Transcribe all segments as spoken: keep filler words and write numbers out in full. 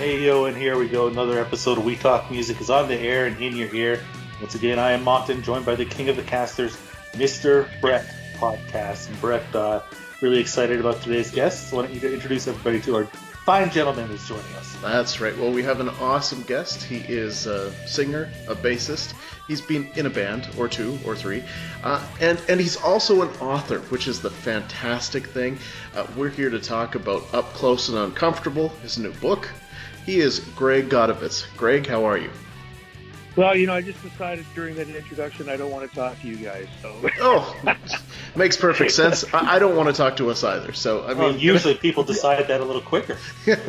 Hey yo, and here we go. Another episode of We Talk Music is on the air and in your ear. Once again, I am Monton, joined by the king of the casters, Mister Brett Podcast. And Brett, uh, really excited about today's guest. So why don't you introduce everybody to our fine gentleman who's joining us? That's right. Well, we have an awesome guest. He is a singer, a bassist. He's been in a band or two or three. Uh, and, and he's also an author, which is the fantastic thing. Uh, we're here to talk about Up Close and Uncomfortable, his new book. He is Greg Godovitz. Greg, how are you? Well, you know, I just decided during that introduction I don't want to talk to you guys. So. Oh, makes perfect sense. I, I don't want to talk to us either. So I mean, well, usually people decide that a little quicker.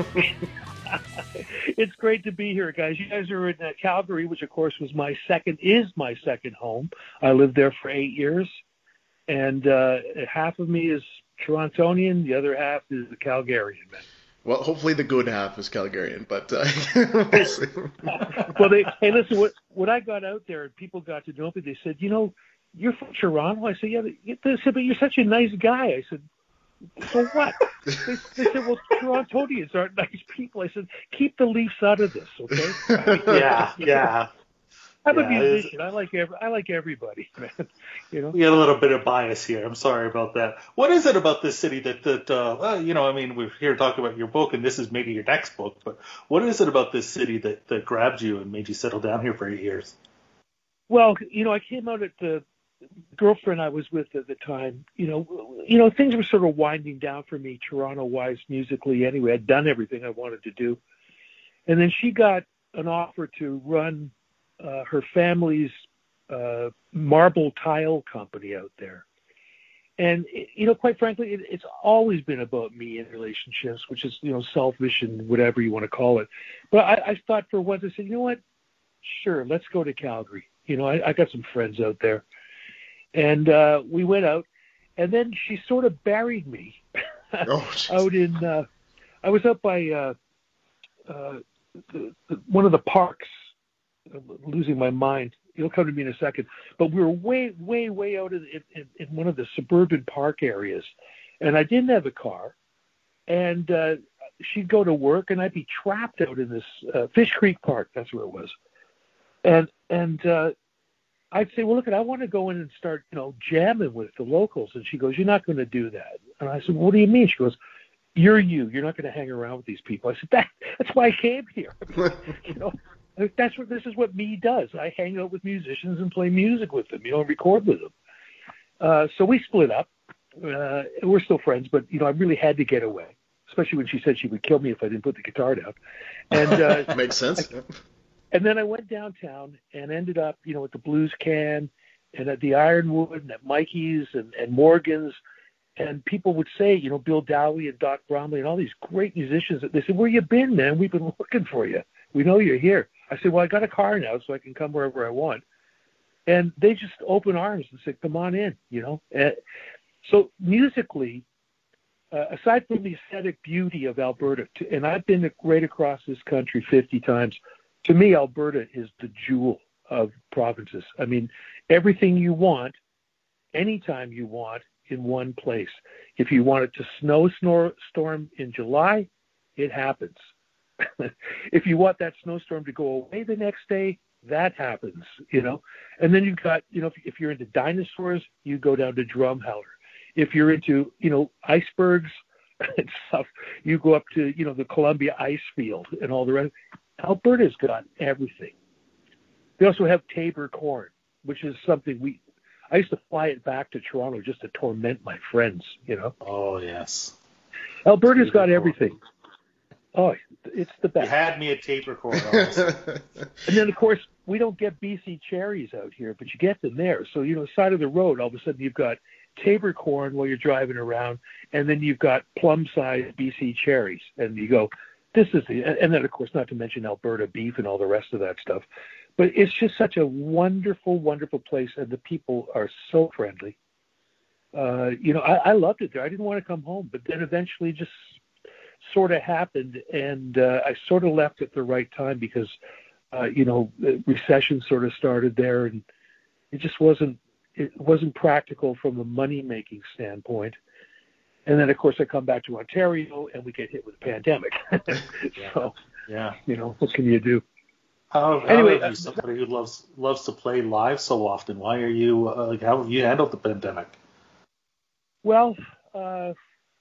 It's great to be here, guys. You guys are in uh, Calgary, which of course was my second, is my second home. I lived there for eight years, and uh, half of me is Torontonian, the other half is a Calgarian, man. Well, hopefully the good half is Calgarian, but uh, we'll see. Well, they, hey, listen, what, when I got out there and people got to know me, they said, you know, you're from Toronto? I said, yeah. They said, but you're such a nice guy. I said, so what? They, they said, well, Torontonians aren't nice people. I said, keep the Leafs out of this, okay? yeah, yeah. I'm yeah, a musician. I like every, I like everybody, man. You know, we had a little bit of bias here. I'm sorry about that. What is it about this city that that uh, well, you know? I mean, we're here talking about your book, and this is maybe your next book. But what is it about this city that that grabbed you and made you settle down here for eight years? Well, you know, I came out at the girlfriend I was with at the time. You know, you know, things were sort of winding down for me, Toronto-wise, musically. Anyway, I'd done everything I wanted to do, and then she got an offer to run Uh, her family's uh, marble tile company out there. And, you know, quite frankly, it, it's always been about me in relationships, which is, you know, selfish and whatever you want to call it. But I, I thought for once, I said, you know what? Sure, let's go to Calgary. You know, I, I got some friends out there. And uh, we went out. And then she sort of buried me oh, out in, uh, I was up by uh, uh, the, the, one of the parks. I'm losing my mind. It'll come to me in a second. But we were way, way, way out in, in, in one of the suburban park areas. And I didn't have a car. And uh, she'd go to work, and I'd be trapped out in this uh, Fish Creek Park. That's where it was. And and uh, I'd say, well, look, I want to go in and start, you know, jamming with the locals. And she goes, you're not going to do that. And I said, well, what do you mean? She goes, you're you. You're not going to hang around with these people. I said, that, that's why I came here. I mean, you know. That's what this is what me does. I hang out with musicians and play music with them, you know, and record with them. Uh, so we split up. Uh, we're still friends, but you know, I really had to get away, especially when she said she would kill me if I didn't put the guitar down. And uh, makes sense. I, and then I went downtown and ended up, you know, at the Blues Can and at the Ironwood and at Mikey's and, and Morgan's. And people would say, you know, Bill Dowie and Doc Bromley and all these great musicians. They said, where you been, man? We've been looking for you. We know you're here. I said, well, I got a car now, so I can come wherever I want. And they just open arms and said, come on in, you know. And so musically, uh, aside from the aesthetic beauty of Alberta, to, and I've been right across this country fifty times, to me, Alberta is the jewel of provinces. I mean, everything you want, anytime you want, in one place. If you want it to snow snor- storm in July, it happens. If you want that snowstorm to go away the next day, that happens, you know. And then you've got, you know, if, if you're into dinosaurs, you go down to Drumheller. If you're into, you know, icebergs and stuff, you go up to, you know, the Columbia ice field and all the rest. Alberta's got everything. They also have Tabor corn, which is something we, I used to fly it back to Toronto just to torment my friends, you know. Oh, yes. Alberta's Tabor got everything. Corn. Oh, it's the best. You had me at Tabor corn. And then, of course, we don't get B C cherries out here, but you get them there. So, you know, side of the road, all of a sudden you've got Tabor corn while you're driving around, and then you've got plum-sized B C cherries. And you go, this is the, and then, of course, not to mention Alberta beef and all the rest of that stuff. But it's just such a wonderful, wonderful place, and the people are so friendly. Uh, you know, I, I loved it there. I didn't want to come home, but then eventually just sort of happened, and uh, I sort of left at the right time because, uh, you know, the recession sort of started there, and it just wasn't it wasn't practical from a money-making standpoint. And then, of course, I come back to Ontario, and we get hit with a pandemic. Yeah. So, Yeah. You know, what can you do? How, how Anyway, have you, somebody who loves loves to play live so often? Why are you uh, like? How have you handled the pandemic? well, uh,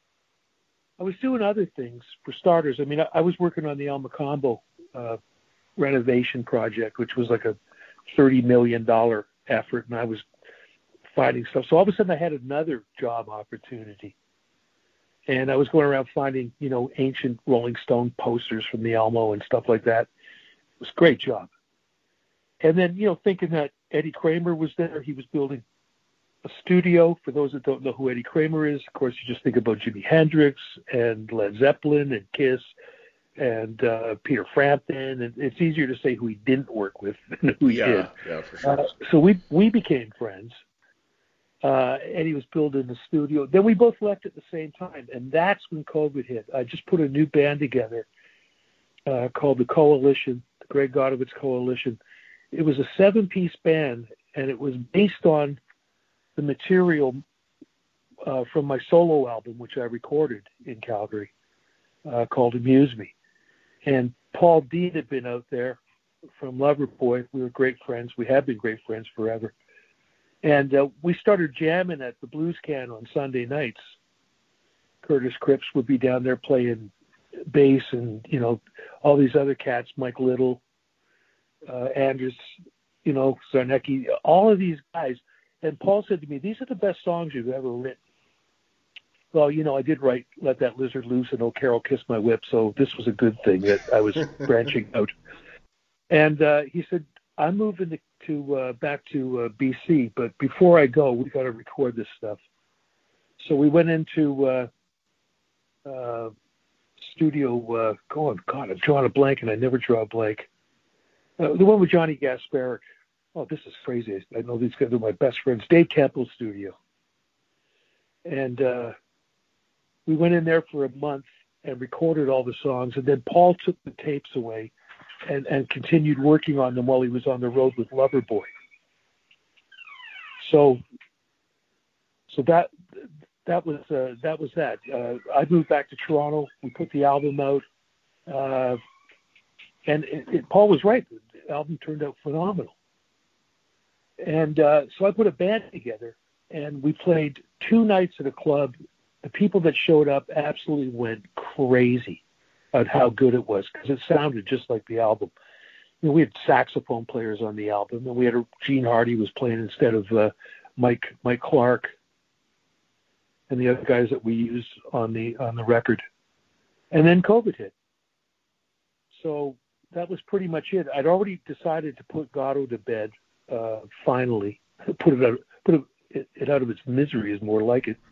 I was doing other things for starters. I mean, I, I was working on the El Macombo uh, renovation project, which was like a thirty million dollars effort, and I was finding stuff. So all of a sudden I had another job opportunity. And I was going around finding, you know, ancient Rolling Stone posters from the Alamo and stuff like that. It was a great job. And then, you know, thinking that Eddie Kramer was there, he was building a studio. For those that don't know who Eddie Kramer is, of course, you just think about Jimi Hendrix and Led Zeppelin and Kiss and uh, Peter Frampton. And it's easier to say who he didn't work with than who he yeah, did. Yeah, for sure. Uh, so we we became friends. Uh, Eddie was building the studio. Then we both left at the same time, and that's when COVID hit. I just put a new band together uh, called the Coalition, the Greg Godowitz Coalition. It was a seven-piece band, and it was based on the material uh, from my solo album, which I recorded in Calgary, uh, called Amuse Me. And Paul Dean had been out there from Loverboy. We were great friends. We have been great friends forever. And uh, we started jamming at the Blues Can on Sunday nights. Curtis Cripps would be down there playing bass, and, you know, all these other cats, Mike Little, uh, Anders, you know, Zarnecki, all of these guys. And Paul said to me, these are the best songs you've ever written. Well, you know, I did write Let That Lizard Loose and Oh Carol Kiss My Whip, so this was a good thing that I was branching out. And uh, he said, I'm moving to, to uh, back to uh, B C, but before I go, we got to record this stuff. So we went into uh, uh, studio. Uh, going, God, I'm drawing a blank, and I never draw a blank. Uh, the one with Johnny Gasparic. Oh, this is crazy. I know these guys are my best friends. Dave Temple's studio, and uh, we went in there for a month and recorded all the songs, and then Paul took the tapes away and, and continued working on them while he was on the road with Loverboy. So, so that that was uh, that was that. Uh, I moved back to Toronto. We put the album out, uh, and it, it, Paul was right. The album turned out phenomenal. And uh, so I put a band together, and we played two nights at a club. The people that showed up absolutely went crazy at how good it was, because it sounded just like the album. You know, we had saxophone players on the album, and we had a, Gene Hardy was playing instead of uh, Mike Mike Clark and the other guys that we used on the on the record. And then COVID hit, so that was pretty much it. I'd already decided to put Goddo to bed. Uh, finally, put it out, put it, it out of its misery is more like it.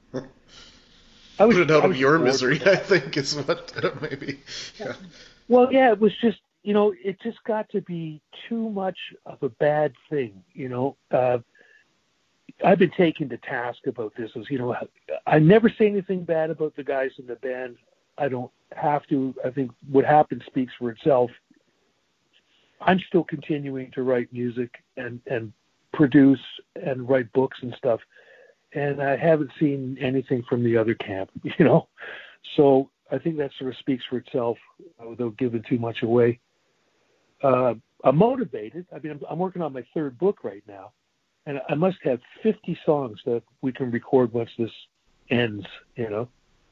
I was, put it out of your bored. misery, I think, is what maybe. Yeah. Well, yeah, it was just, you know, it just got to be too much of a bad thing, you know. Uh, I've been taken to task about this. As you know, I never say anything bad about the guys in the band. I don't have to. I think what happened speaks for itself. I'm still continuing to write music and, and produce and write books and stuff. And I haven't seen anything from the other camp, you know. So I think that sort of speaks for itself uh, without giving too much away. Uh, I'm motivated. I mean, I'm, I'm working on my third book right now. And I must have fifty songs that we can record once this ends, you know.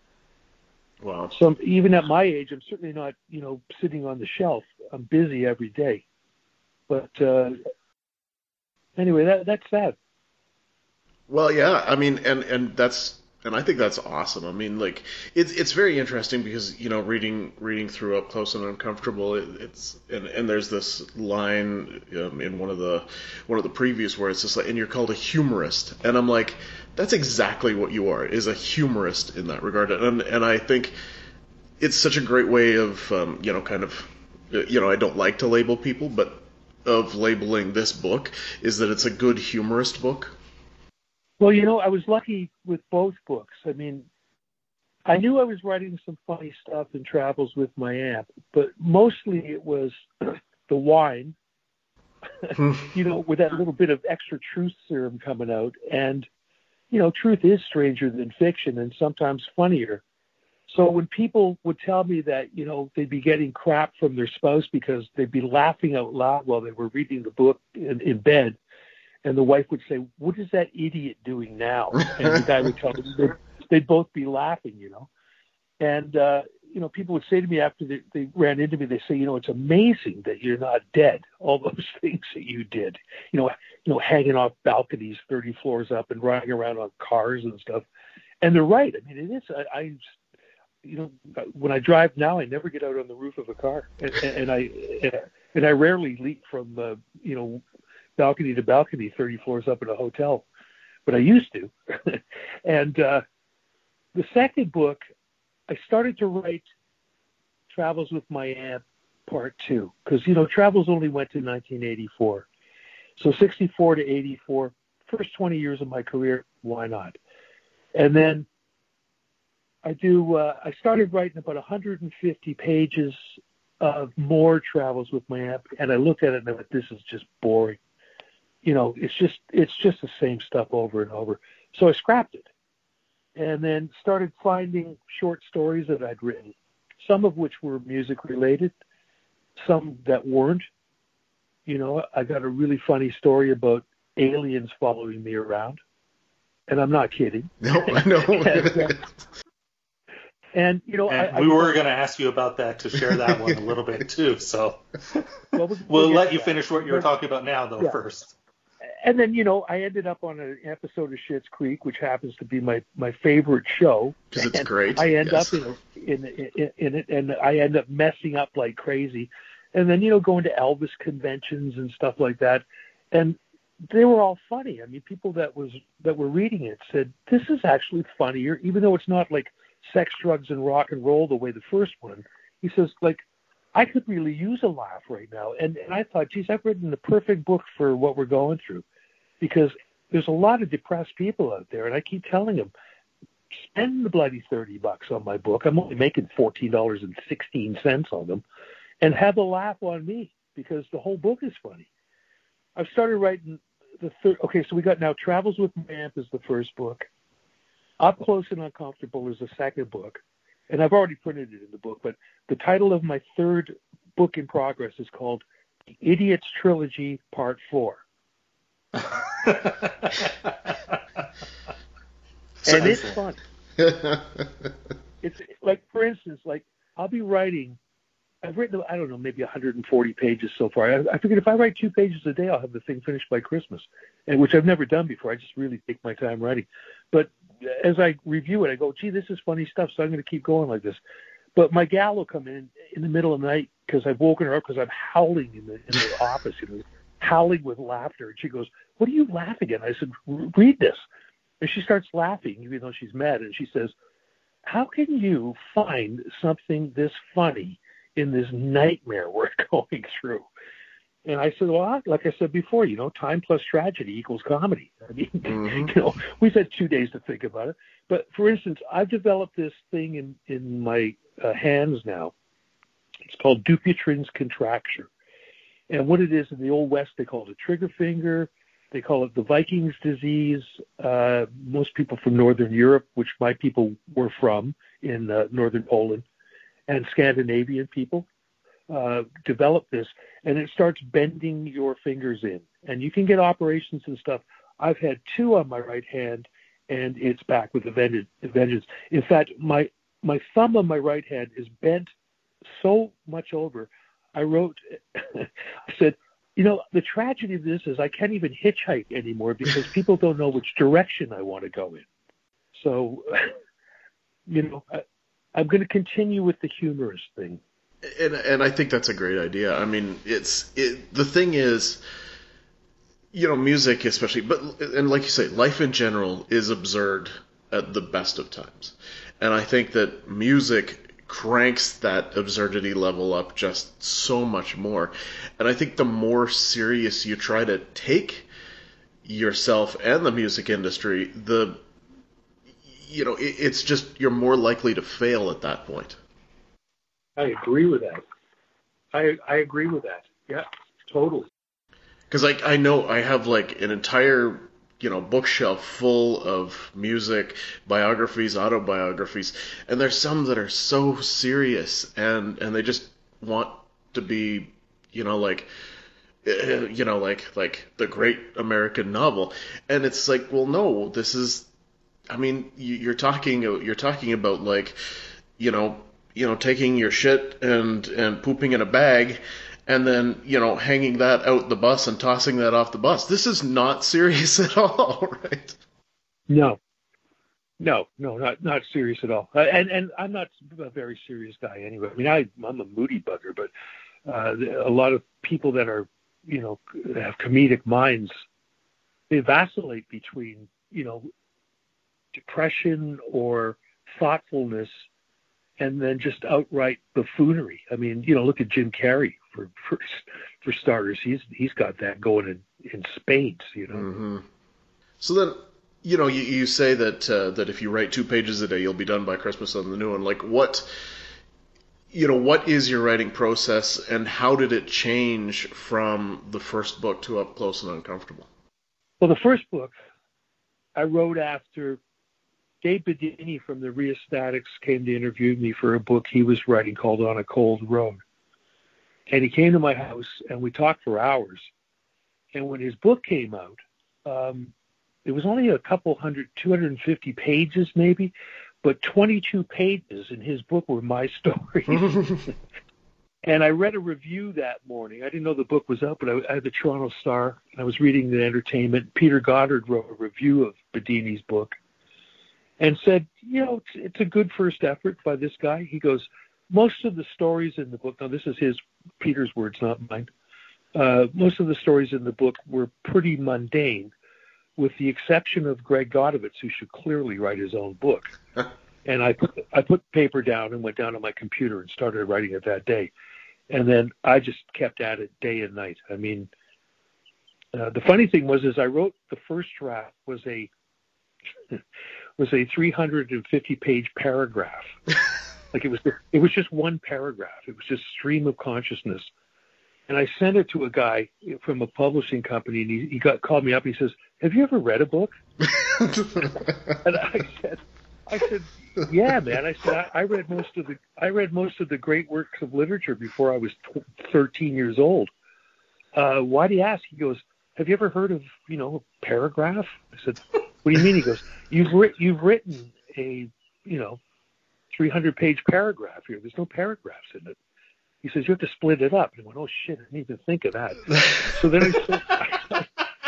Wow. So even at my age, I'm certainly not, you know, sitting on the shelf. I'm busy every day. But uh, anyway, that that's that. Well, yeah, I mean, and, and that's and I think that's awesome. I mean, like it's it's very interesting because, you know, reading reading through Up Close and Uncomfortable, it, it's and, and there's this line um, in one of the one of the previews where it's just like, and you're called a humorist, and I'm like, that's exactly what you are, is a humorist in that regard, and and I think it's such a great way of um, you know, kind of, you know, I don't like to label people, but of labeling this book is that it's a good humorist book. Well, you know, I was lucky with both books. I mean, I knew I was writing some funny stuff in travels with my aunt, but mostly it was the wine, you know, with that little bit of extra truth serum coming out. And, you know, truth is stranger than fiction and sometimes funnier. So when people would tell me that, you know, they'd be getting crap from their spouse because they'd be laughing out loud while they were reading the book in, in bed, and the wife would say, "What is that idiot doing now?" And the guy would tell them they'd, they'd both be laughing, you know. And, uh, you know, people would say to me after they, they ran into me, they say, you know, it's amazing that you're not dead. All those things that you did, you know, you know, hanging off balconies thirty floors up and riding around on cars and stuff. And they're right. I mean, it is. I, I you know, when I drive now, I never get out on the roof of a car, and, and I and I rarely leap from uh, you know, balcony to balcony thirty floors up in a hotel, but I used to. And uh, the second book, I started to write Travels with My Aunt Part Two, because you know Travels only went to nineteen eighty-four, so sixty-four to eighty-four, first twenty years of my career, why not? And then I do. Uh, I started writing about one hundred fifty pages of more Travels with My Aunt, and I looked at it and I went, "This is just boring. You know, it's just it's just the same stuff over and over." So I scrapped it, and then started finding short stories that I'd written, some of which were music related, some that weren't. You know, I got a really funny story about aliens following me around, and I'm not kidding. No, I know. and, uh, And, you know, and I, we I, were going to ask you about that to share that one a little bit too. So well, we'll, we'll let you that. finish what you were talking about now, though, yeah. first. And then, you know, I ended up on an episode of Schitt's Creek, which happens to be my, my favorite show. Because it's and great. I end yes. up in, in, in, in it, and I end up messing up like crazy. And then, you know, going to Elvis conventions and stuff like that. And they were all funny. I mean, people that was that were reading it said, this is actually funnier, even though it's not like sex, drugs, and rock and roll the way the first one. He says, like, I could really use a laugh right now. And, and I thought, geez, I've written the perfect book for what we're going through, because there's a lot of depressed people out there. And I keep telling them, spend the bloody thirty bucks on my book. I'm only making fourteen dollars and sixteen cents on them, and have a laugh on me, because the whole book is funny. I've started writing the third. Okay, so we got now Travels with My Aunt is the first book. Up Close and Uncomfortable is the second book, and I've already printed it in the book, but the title of my third book in progress is called The Idiots Trilogy Part Four. And it's fun. It's like, for instance, like I'll be writing, I've written, I don't know, maybe one hundred forty pages so far. I, I figured if I write two pages a day, I'll have the thing finished by Christmas, and which I've never done before. I just really take my time writing. But as I review it, I go, gee, this is funny stuff, so I'm going to keep going like this. But my gal will come in in the middle of the night because I've woken her up because I'm howling in the, in the office, you know, howling with laughter. And she goes, what are you laughing at? I said, read this. And she starts laughing, even though she's mad. And she says, how can you find something this funny in this nightmare we're going through? And I said, well, like I said before, you know, time plus tragedy equals comedy. I mean, mm-hmm. you know, we've had two days to think about it. But for instance, I've developed this thing in, in my uh, hands now. It's called Dupuytren's contracture. And what it is, in the Old West, they call it a trigger finger. They call it the Vikings disease. Uh, most people from Northern Europe, which my people were from in uh, Northern Poland, and Scandinavian people, uh, develop this, and it starts bending your fingers in. And you can get operations and stuff. I've had two on my right hand, and it's back with a vengeance. In fact, my my thumb on my right hand is bent so much over. I wrote, I said, you know, the tragedy of this is I can't even hitchhike anymore because people don't know which direction I want to go in. So, you know, I, I'm going to continue with the humorous thing. And and I think that's a great idea. I mean, it's it, the thing is, you know, music especially, but and like you say, life in general is absurd at the best of times. And I think that music cranks that absurdity level up just so much more. And I think the more serious you try to take yourself and the music industry, the you know, it, it's just you're more likely to fail at that point. I agree with that. I I agree with that. Yeah, totally. Because like I know I have like an entire you know, bookshelf full of music, biographies, autobiographies, and there's some that are so serious, and and they just want to be, you know, like, uh, you know, like like the great American novel, and it's like, well, no, this is, I mean, you're talking you're talking about like, you know, you know, taking your shit and and pooping in a bag, and then, you know, hanging that out the bus and tossing that off the bus. This is not serious at all, right? No, no, no, not not serious at all. Uh, and and I'm not a very serious guy anyway. I mean, I I'm a moody bugger, but uh, a lot of people that are, you know, have comedic minds, they vacillate between, you know, depression or thoughtfulness, and then just outright buffoonery. I mean, you know, look at Jim Carrey for for, for starters. He's he's got that going in, in spades, you know. Mm-hmm. So then, you know, you, you say that uh, that if you write two pages a day, you'll be done by Christmas on the new one. Like, what, you know, what is your writing process, and how did it change from the first book to Up Close and Uncomfortable? Well, the first book I wrote after Dave Bedini from the Rheostatics came to interview me for a book he was writing called On a Cold Road. And he came to my house, and we talked for hours. And when his book came out, um, it was only a couple hundred, two hundred fifty pages maybe, but twenty-two pages in his book were my stories. And I read a review that morning. I didn't know the book was out, but I, I had the Toronto Star, and I was reading the Entertainment. Peter Goddard wrote a review of Bedini's book and said, you know, it's, it's a good first effort by this guy. He goes, most of the stories in the book, now this is his, Peter's words, not mine, uh, most of the stories in the book were pretty mundane, with the exception of Greg Godovitz, who should clearly write his own book. And I put, I put paper down and went down to my computer and started writing it that day. And then I just kept at it day and night. I mean, uh, the funny thing was, is I wrote the first draft was a was a three hundred fifty page paragraph. Like it was, it was just one paragraph. It was just stream of consciousness. And I sent it to a guy from a publishing company, and he, he got called me up. And he says, "Have you ever read a book?" And I said, "I said, yeah, man." I said, I, I read most of the I read most of the great works of literature before I was t- thirteen years old. Uh, why do you ask?" He goes, "Have you ever heard of, you know, a paragraph?" I said, "What do you mean?" He goes, "You've writ- you've written a, you know, three hundred page paragraph here. There's no paragraphs in it." He says, "You have to split it up." And I went, "Oh shit, I didn't even think of that." So then I said,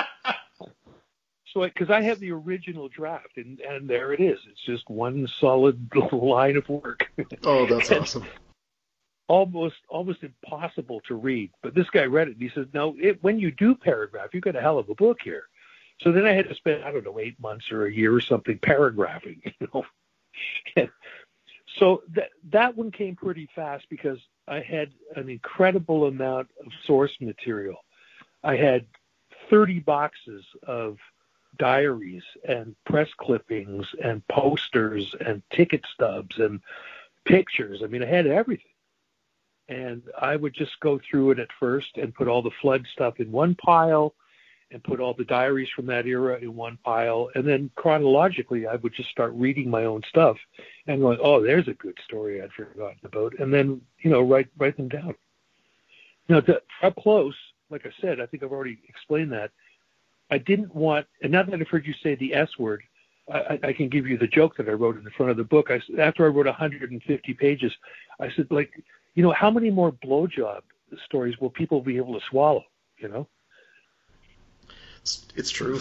so because I, I have the original draft, and, and there it is. It's just one solid line of work. Oh, that's awesome. Almost, almost impossible to read. But this guy read it, and he says, "No, it, when you do paragraph, you got a hell of a book here." So then I had to spend, I don't know, eight months or a year or something paragraphing, you know. And so that that one came pretty fast because I had an incredible amount of source material. I had thirty boxes of diaries and press clippings and posters and ticket stubs and pictures. I mean, I had everything. And I would just go through it at first and put all the flood stuff in one pile and put all the diaries from that era in one pile. And then chronologically, I would just start reading my own stuff and going, "Oh, there's a good story I'd forgotten about." And then, you know, write, write them down. Now, to, up close, like I said, I think I've already explained that. I didn't want, and now that I've heard you say the S word, I, I can give you the joke that I wrote in the front of the book. I, after I wrote one hundred fifty pages, I said, like, you know, how many more blowjob stories will people be able to swallow, you know? It's, it's true.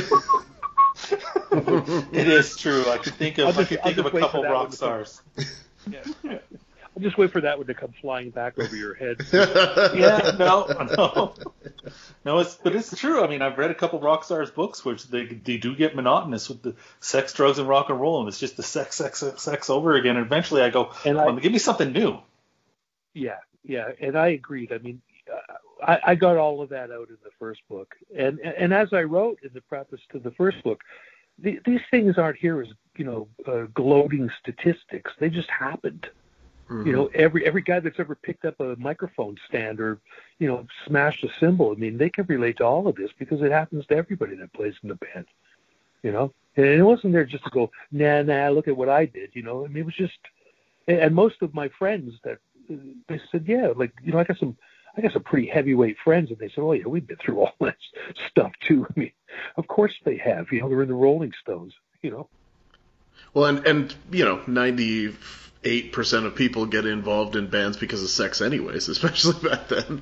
It is true. I could think of just, I could think of a couple rock stars. Yeah. I'll just wait for that one to come flying back over your head. Yeah, no, no, no. It's but it's true. I mean, I've read a couple rock stars books which they they do get monotonous with the sex, drugs, and rock and roll, and it's just the sex, sex, sex, sex over again. And eventually, I go, and well, I, give me something new. Yeah, yeah, and I agreed. I mean, uh, I, I got all of that out in the first book, and and as I wrote in the preface to the first book, the, these things aren't here as, you know, uh, gloating statistics. They just happened. Mm-hmm. You know, every every guy that's ever picked up a microphone stand or, you know, smashed a cymbal, I mean, they can relate to all of this because it happens to everybody that plays in the band, you know. And it wasn't there just to go, nah, nah, look at what I did, you know. I mean, it was just, and most of my friends that, they said, yeah, like, you know, I got some, I got some pretty heavyweight friends, and they said, oh, yeah, we've been through all that stuff, too. I mean, of course they have, you know, they're in the Rolling Stones, you know. Well, and, and you know, ninety-eight percent of people get involved in bands because of sex anyways, especially back then.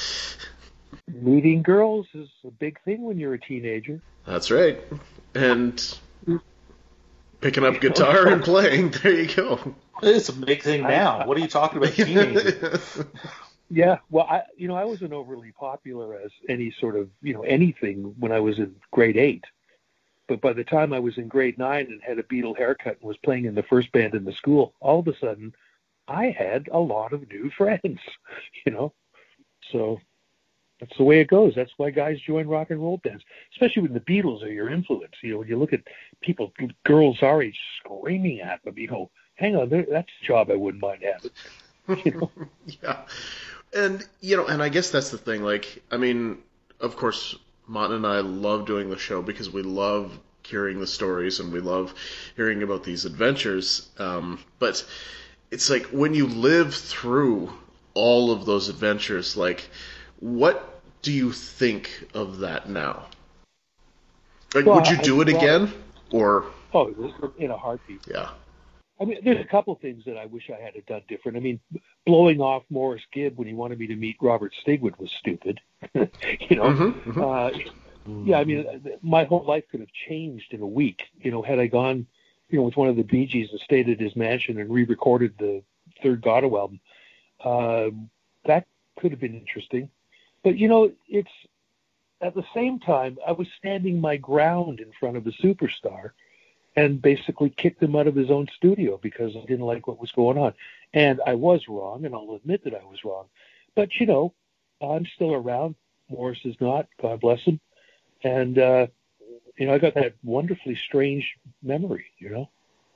Meeting girls is a big thing when you're a teenager. That's right. And picking up guitar and playing, there you go. It's a big thing now. I, what are you talking about, teenagers? Yeah, well, I, you know, I wasn't overly popular as any sort of, you know, anything when I was in grade eight. But by the time I was in grade nine and had a Beatle haircut and was playing in the first band in the school, all of a sudden I had a lot of new friends, you know. So that's the way it goes. That's why guys join rock and roll bands, especially when the Beatles are your influence. You know, when you look at people, girls our age screaming at them, you know, hang on, that's a job I wouldn't mind having. You know? Yeah. And, you know, and I guess that's the thing. Like, I mean, of course, Martin and I love doing the show because we love hearing the stories and we love hearing about these adventures. Um, but it's like when you live through all of those adventures, like, what do you think of that now? Like, well, would you do I, it well, again? Or oh, in a heartbeat. Yeah. I mean, there's a couple things that I wish I had done different. I mean, blowing off Morris Gibb when he wanted me to meet Robert Stigwood was stupid. you know, mm-hmm, mm-hmm. Uh, yeah. I mean, my whole life could have changed in a week. You know, had I gone, you know, with one of the Bee Gees and stayed at his mansion and re-recorded the third Godot album, uh, that could have been interesting. But, you know, it's at the same time, I was standing my ground in front of a superstar and basically kicked him out of his own studio because I didn't like what was going on. And I was wrong, and I'll admit that I was wrong. But, you know, I'm still around. Morris is not. God bless him. And, uh, you know, I got that wonderfully strange memory, you know?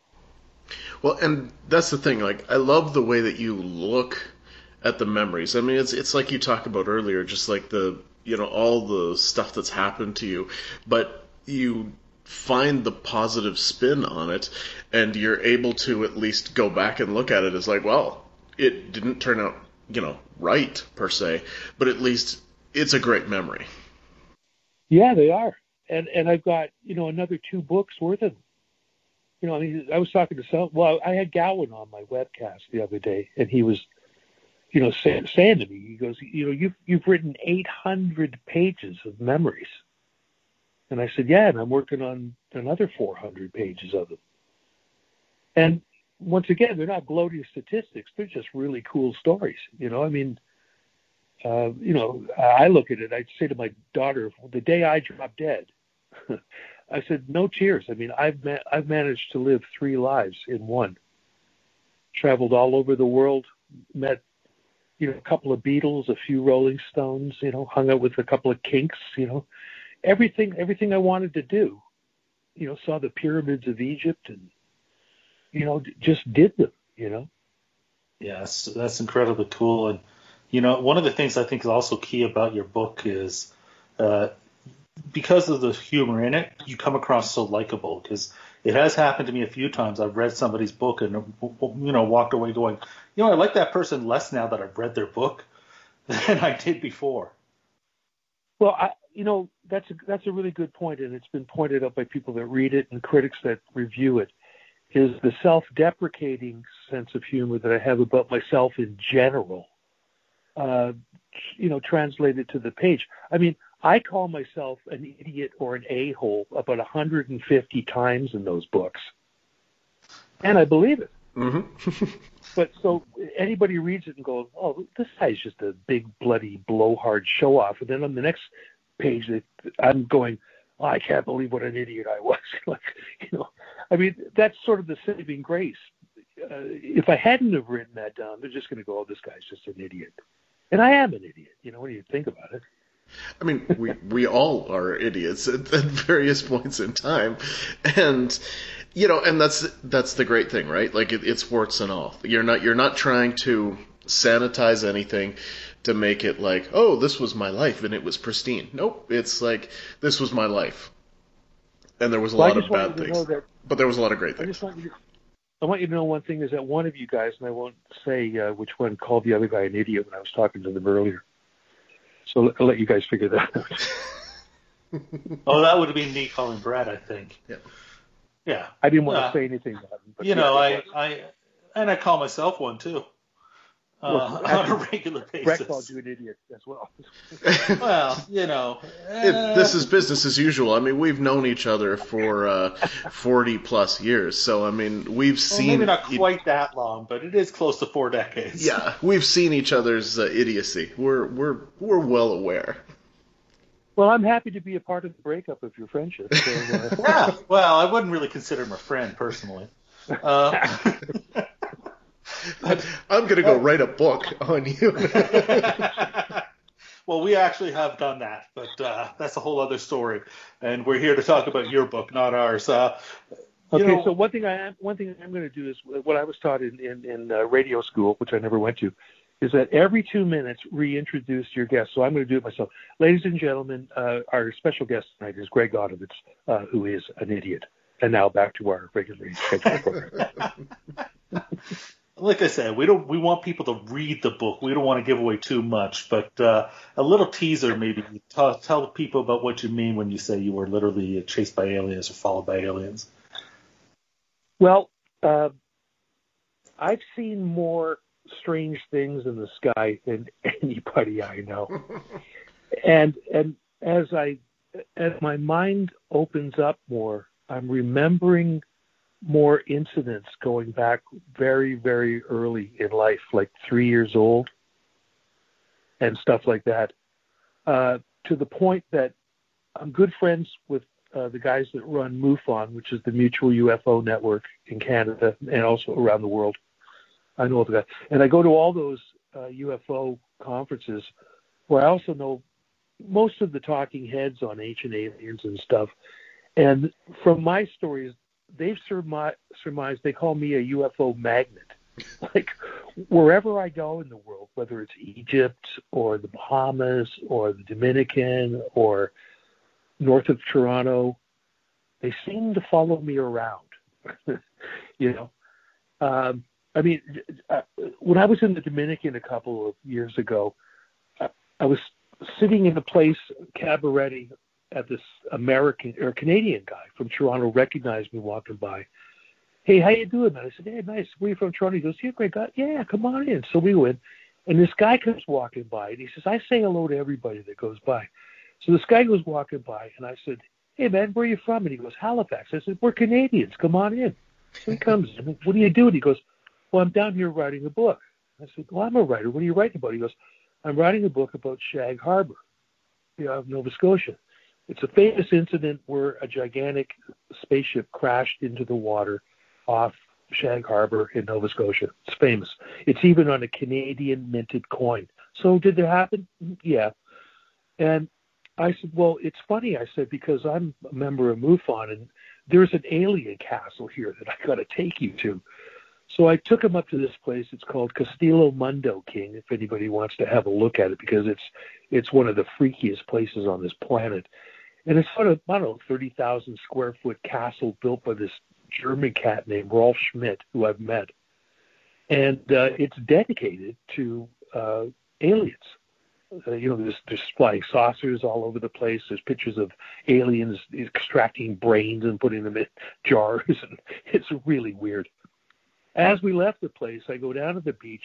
Well, and that's the thing. Like, I love the way that you look at the memories. I mean, it's it's like you talked about earlier, just like the, you know, all the stuff that's happened to you, but you find the positive spin on it, and you're able to at least go back and look at it as like, well, it didn't turn out, you know, right per se, but at least it's a great memory. Yeah, they are. And and I've got, you know, another two books worth of them. You know, I mean, I was talking to some, well, I had Gowan on my webcast the other day, and he was, you know, say, saying to me, he goes, you know, you've, you've written eight hundred pages of memories. And I said, yeah, and I'm working on another four hundred pages of them. And once again, they're not gloating statistics. They're just really cool stories. You know, I mean, uh, you know, I look at it, I'd say to my daughter, the day I drop dead, I said, no tears. I mean, I've ma- I've managed to live three lives in one. Traveled all over the world, met, you know, a couple of Beatles, a few Rolling Stones, you know, hung out with a couple of Kinks, you know, everything, everything I wanted to do, you know, saw the pyramids of Egypt and, you know, just did them, you know. Yes, that's incredibly cool. And, you know, one of the things I think is also key about your book is, uh, because of the humor in it, you come across so likable. Because it has happened to me a few times. I've read somebody's book and, you know, walked away going, you know, I like that person less now that I've read their book than I did before. Well, I, you know, that's a, that's a really good point, and it's been pointed out by people that read it and critics that review it, is the self-deprecating sense of humor that I have about myself in general, uh, you know, translated to the page. I mean, I call myself an idiot or an a-hole about one hundred fifty times in those books, and I believe it. Mm-hmm. But so anybody reads it and goes, oh, this guy's just a big, bloody, blowhard show-off. And then on the next page, I'm going, oh, I can't believe what an idiot I was. Like, you know, I mean, that's sort of the saving grace. Uh, if I hadn't have written that down, they're just going to go, oh, this guy's just an idiot. And I am an idiot. You know, when you think about it. I mean, we, we all are idiots at, at various points in time. And, You know, and that's that's the great thing, right? Like it, it's warts and all. You're not you're not trying to sanitize anything to make it like, oh, this was my life and it was pristine. Nope, it's like this was my life, and there was a well, lot of bad things, that, but there was a lot of great I things. just want you to, I want you to know one thing is that one of you guys, and I won't say uh, which one, called the other guy an idiot when I was talking to them earlier. So I'll let you guys figure that out. Oh, that would have been me calling Brad, I think. Yeah. Yeah. I didn't want yeah. to say anything about him. But you yeah, know, I, I, and I call myself one too. Uh, well, on a regular basis. Brett called you an idiot as well. Well, you know. It, uh, this is business as usual. I mean, we've known each other for uh, forty plus years, so I mean, we've well, seen. maybe not quite that long, but it is close to four decades. Yeah, we've seen each other's uh, idiocy. We're we're we're well aware. Well, I'm happy to be a part of the breakup of your friendship. So, uh, Yeah. Well, I wouldn't really consider him a friend personally. Uh, I'm going to go write a book on you. Well, we actually have done that, but uh, that's a whole other story. And we're here to talk about your book, not ours. Uh, you okay, know, so one thing I am one thing I'm going to do is what I was taught in in, in uh, radio school, which I never went to, is that every two minutes reintroduce your guest. So I'm going to do it myself. Ladies and gentlemen, uh, our special guest tonight is Greg Godovitz, uh, who is an idiot. And now back to our regularly scheduled program. Like I said, we don't. We want people to read the book. We don't want to give away too much, but uh, a little teaser maybe. Tell, tell people about what you mean when you say you were literally chased by aliens or followed by aliens. Well, uh, I've seen more strange things in the sky than anybody I know, and and as I as my mind opens up more, I'm remembering more incidents going back very, very early in life, like three years old and stuff like that, uh, to the point that I'm good friends with uh, the guys that run MUFON, which is the Mutual U F O Network in Canada and also around the world. I know the guy. And I go to all those uh, U F O conferences where I also know most of the talking heads on ancient aliens and stuff. And from my stories, they've surmi- surmised, they call me a U F O magnet. Like, wherever I go in the world, whether it's Egypt or the Bahamas or the Dominican or north of Toronto, they seem to follow me around. You know? Um, I mean, uh, when I was in the Dominican a couple of years ago, I, I was sitting in a place, cabaret, at this American or Canadian guy from Toronto recognized me walking by. Hey, how you doing, man? I said, hey, nice. Where you from, Toronto? He goes, yeah, great guy. Yeah, come on in. So we went, and this guy comes walking by, and he says, I say hello to everybody that goes by. So this guy goes walking by, and I said, hey, man, where are you from? And he goes, Halifax. I said, we're Canadians. Come on in. So he comes in. What do you do? And he goes, well, I'm down here writing a book. I said, well, I'm a writer. What are you writing about? He goes, I'm writing a book about Shag Harbor, you know, of Nova Scotia. It's a famous incident where a gigantic spaceship crashed into the water off Shag Harbor in Nova Scotia. It's famous. It's even on a Canadian minted coin. So did it happen? Yeah. And I said, well, it's funny, I said, because I'm a member of MUFON, and there's an alien castle here that I got to take you to. So I took him up to this place. It's called Castillo Mundo King, if anybody wants to have a look at it, because it's it's one of the freakiest places on this planet. And it's sort of, I don't know, thirty thousand square foot castle built by this German cat named Rolf Schmidt, who I've met. And uh, it's dedicated to uh, aliens. Uh, you know, there's, there's flying saucers all over the place. There's pictures of aliens extracting brains and putting them in jars. And it's really weird. As we left the place, I go down to the beach,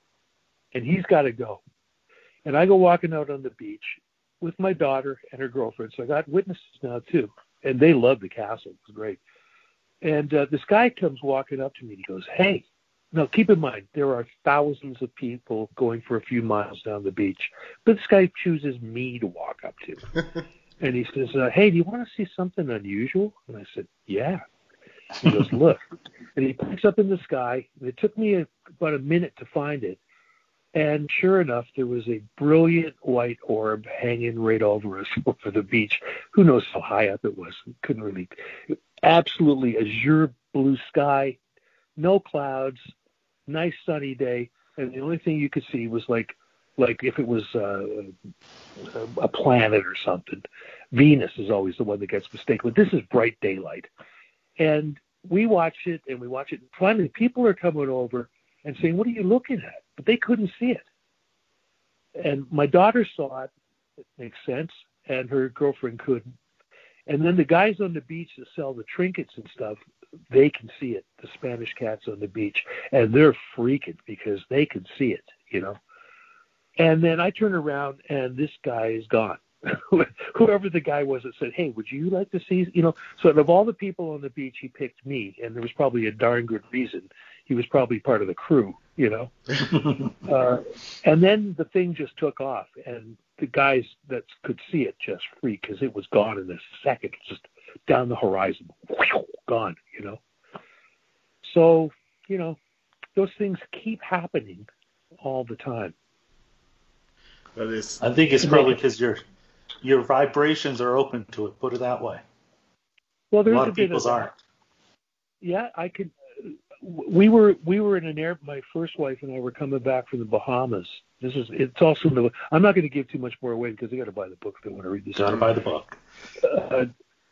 and he's got to go. And I go walking out on the beach with my daughter and her girlfriend. So I got witnesses now, too. And they love the castle. It was great. And uh, this guy comes walking up to me, and he goes, hey. Now, keep in mind, there are thousands of people going for a few miles down the beach. But this guy chooses me to walk up to. And he says, uh, hey, do you want to see something unusual? And I said, yeah. He goes, look. And he picks up in the sky. And it took me a, about a minute to find it. And sure enough, there was a brilliant white orb hanging right over us over the beach. Who knows how high up it was? Couldn't really. Absolutely azure blue sky, no clouds, nice sunny day, and the only thing you could see was like like if it was uh, a planet or something. Venus is always the one that gets mistaken, but this is bright daylight. And we watched it, and we watch it. And finally, people are coming over and saying, "What are you looking at?" But they couldn't see it. And my daughter saw it. It makes sense. And her girlfriend couldn't. And then the guys on the beach that sell the trinkets and stuff, they can see it, the Spanish cats on the beach. And they're freaking because they can see it, you know. And then I turn around, and this guy is gone. Whoever the guy was that said, "Hey, would you like to see?" You know, so of all the people on the beach, he picked me, and there was probably a darn good reason. He was probably part of the crew, you know. uh, and then the thing just took off, and the guys that could see it just freaked because it was gone in a second, just down the horizon, gone, you know. So, you know, those things keep happening all the time. That is. I think it's probably because your your vibrations are open to it. Put it that way. Well, there's a lot a of bit people's of that. aren't. Yeah, I could. We were we were in an air. My first wife and I were coming back from the Bahamas. This is. It's also. In the, I'm not going to give too much more away because they got to buy the book if they want to read this. Got to buy the book. Uh,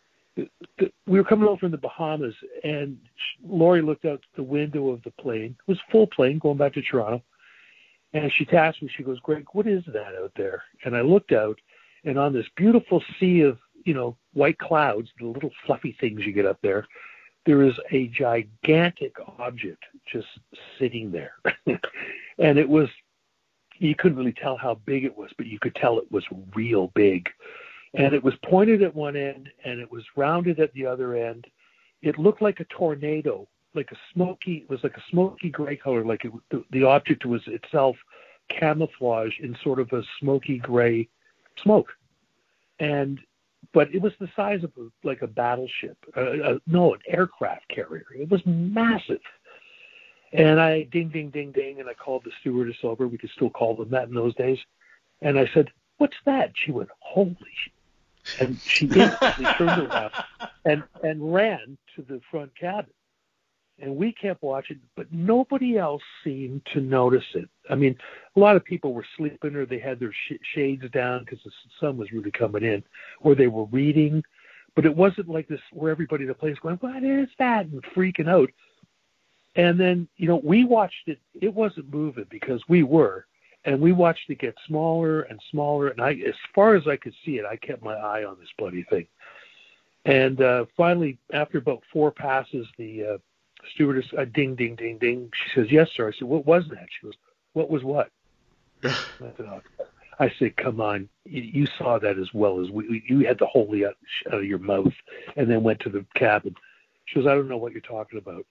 we were coming over from the Bahamas, and Lori looked out the window of the plane. It was a full plane going back to Toronto. And she asked me, she goes, "Greg, what is that out there?" And I looked out, and on this beautiful sea of, you know, white clouds, the little fluffy things you get up there, there is a gigantic object just sitting there. And it was, you couldn't really tell how big it was, but you could tell it was real big. And it was pointed at one end, and it was rounded at the other end. It looked like a tornado. Like a smoky, it was like a smoky gray color, like it, the, the object was itself camouflaged in sort of a smoky gray smoke. And, but it was the size of a, like a battleship, uh, uh, no, an aircraft carrier. It was massive. And I ding, ding, ding, ding, and I called the stewardess over. We could still call them that in those days. And I said, "What's that?" She went, "Holy shit." And she instantly turned around and, and ran to the front cabin. And we kept watching, but nobody else seemed to notice it. I mean, a lot of people were sleeping, or they had their sh- shades down because the sun was really coming in, or they were reading. But it wasn't like this where everybody in the place going, "What is that?" and freaking out. And then, you know, we watched it. It wasn't moving because we were. And we watched it get smaller and smaller. And I, as far as I could see it, I kept my eye on this bloody thing. And uh, finally, after about four passes, the uh, stewardess, uh, ding, ding, ding, ding. She says, "Yes, sir." I said, "What was that?" She goes, "What was what?" I said, oh. I said, "Come on, you, you saw that as well as we. You had the holy out, out of your mouth," and then went to the cabin. She goes, "I don't know what you're talking about."